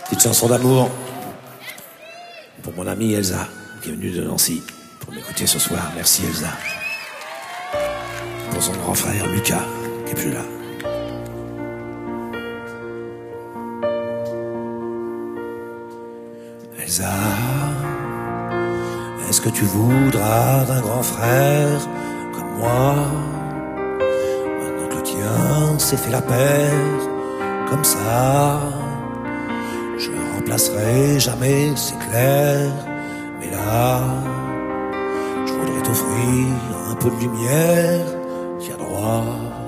Petite chanson d'amour pour mon amie Elsa, qui est venue de Nancy pour m'écouter ce soir. Merci Elsa. Pour son grand frère Lucas, qui est plus là. Elsa, est-ce que tu voudras d'un grand frère comme moi? Maintenant que le tien s'est fait la paire, comme ça, je ne remplacerai jamais, c'est clair. Mais là, je voudrais t'offrir un peu de lumière. Tiens droit,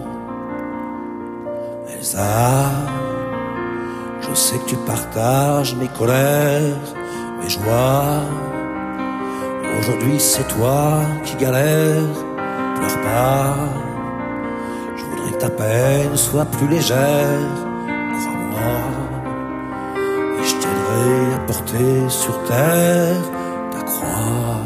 Elsa, je sais que tu partages mes colères, mes joies. Aujourd'hui c'est toi qui galères, pleure pas. Je voudrais que ta peine soit plus légère, crois-moi. Et je t'aiderai à porter sur terre ta croix.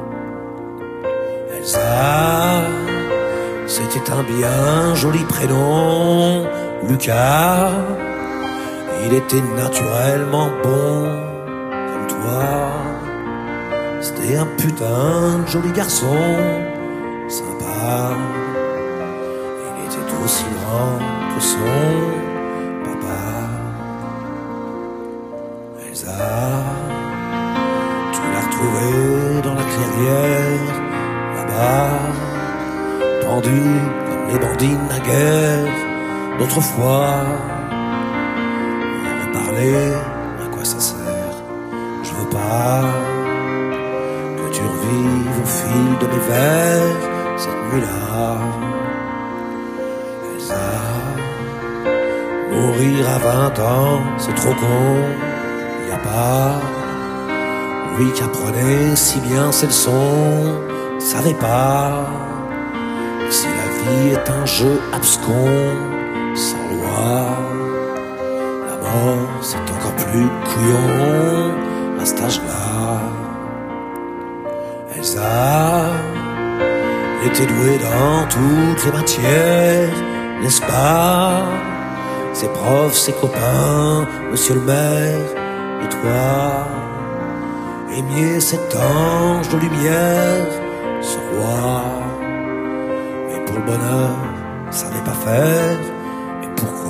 Elsa, c'était un bien joli prénom, Lucas. Il était naturellement bon, comme toi. C'était un putain de joli garçon, sympa. Il était aussi grand que son papa. Elsa, tu l'as retrouvé dans la clairière, là-bas, pendu comme les bandines naguère d'autrefois. À quoi ça sert? Je veux pas que tu revives au fil de mes vers cette nuit-là. Elsa, mourir à 20 ans, c'est trop con. Y a pas lui qui apprenait si bien ses leçons, savait pas que si la vie est un jeu abscon, sans loi, c'est encore plus couillon à cet âge-là. Elsa était douée dans toutes les matières, n'est-ce pas? Ses profs, ses copains, monsieur le maire et toi. Aimiez cet ange de lumière, ce roi. Mais pour le bonheur, savait pas faire. Et pourquoi?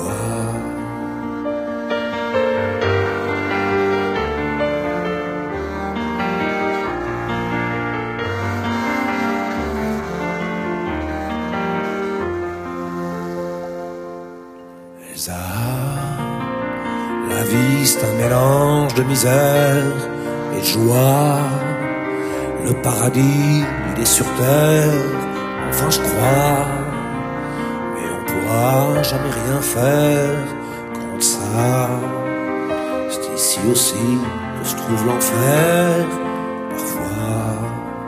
La vie c'est un mélange de misère et de joie. Le paradis il est sur terre, enfin je crois. Mais on pourra jamais rien faire contre ça. C'est ici aussi que se trouve l'enfer, parfois.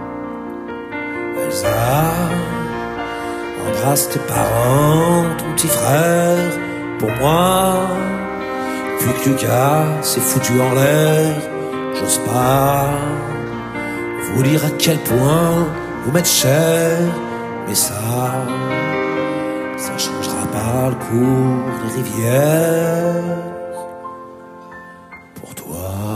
Elsa, embrasse tes parents, ton petit frère, pour moi. Puis que Lucas s'est foutu en l'air, j'ose pas vous dire à quel point vous m'êtes cher. Mais ça changera pas le cours des rivières pour toi.